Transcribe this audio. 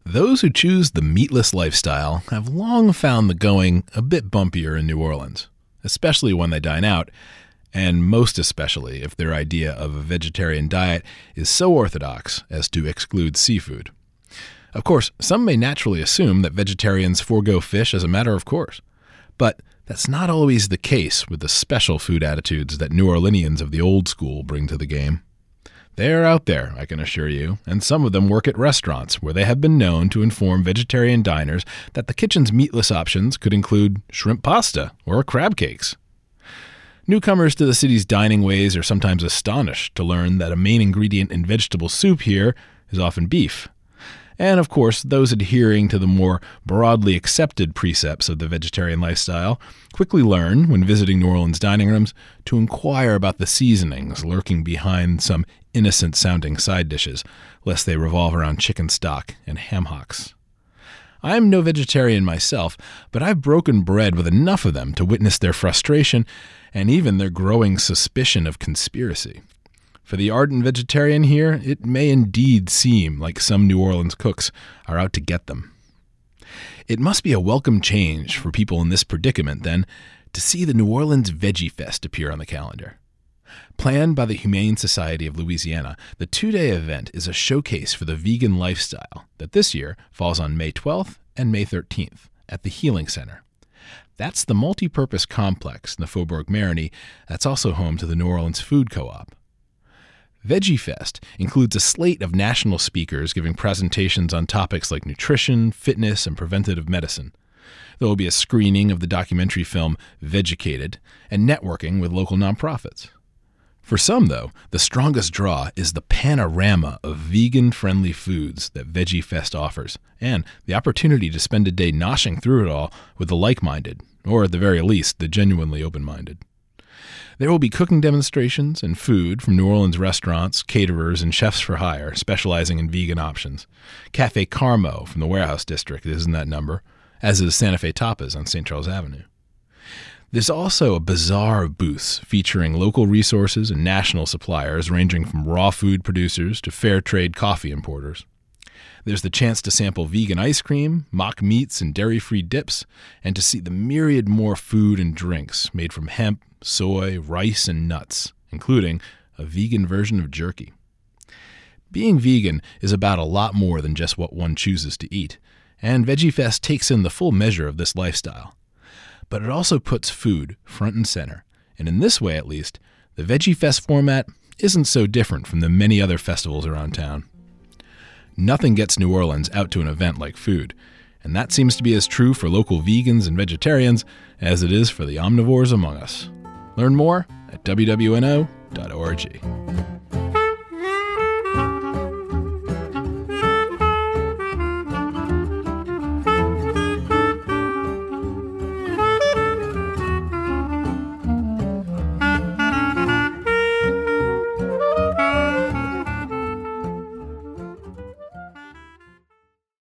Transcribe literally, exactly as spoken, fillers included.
Those who choose the meatless lifestyle have long found the going a bit bumpier in New Orleans, especially when they dine out, and most especially if their idea of a vegetarian diet is so orthodox as to exclude seafood. Of course, some may naturally assume that vegetarians forego fish as a matter of course, but that's not always the case with the special food attitudes that New Orleanians of the old school bring to the game. They're out there, I can assure you, and some of them work at restaurants where they have been known to inform vegetarian diners that the kitchen's meatless options could include shrimp pasta or crab cakes. Newcomers to the city's dining ways are sometimes astonished to learn that a main ingredient in vegetable soup here is often beef. And of course, those adhering to the more broadly accepted precepts of the vegetarian lifestyle quickly learn, when visiting New Orleans dining rooms, to inquire about the seasonings lurking behind some innocent-sounding side dishes, lest they revolve around chicken stock and ham hocks. I'm no vegetarian myself, but I've broken bread with enough of them to witness their frustration and even their growing suspicion of conspiracy. For the ardent vegetarian here, it may indeed seem like some New Orleans cooks are out to get them. It must be a welcome change for people in this predicament, then, to see the New Orleans Veggie Fest appear on the calendar. Planned by the Humane Society of Louisiana, the two-day event is a showcase for the vegan lifestyle that this year falls on May twelfth and May thirteenth at the Healing Center. That's the multi-purpose complex in the Faubourg Marigny that's also home to the New Orleans Food Co-op. Veggie Fest includes a slate of national speakers giving presentations on topics like nutrition, fitness, and preventative medicine. There will be a screening of the documentary film Vegucated and networking with local nonprofits. For some, though, the strongest draw is the panorama of vegan-friendly foods that Veggie Fest offers, and the opportunity to spend a day noshing through it all with the like-minded, or at the very least, the genuinely open-minded. There will be cooking demonstrations and food from New Orleans restaurants, caterers, and chefs for hire specializing in vegan options. Cafe Carmo from the Warehouse District is in that number, as is Santa Fe Tapas on Saint Charles Avenue. There's also a bazaar of booths featuring local resources and national suppliers ranging from raw food producers to fair trade coffee importers. There's the chance to sample vegan ice cream, mock meats, and dairy-free dips, and to see the myriad more food and drinks made from hemp, soy, rice, and nuts, including a vegan version of jerky. Being vegan is about a lot more than just what one chooses to eat, and Veggie Fest takes in the full measure of this lifestyle. But it also puts food front and center, and in this way at least, the Veggie Fest format isn't so different from the many other festivals around town. Nothing gets New Orleans out to an event like food, and that seems to be as true for local vegans and vegetarians as it is for the omnivores among us. Learn more at w w n o dot org.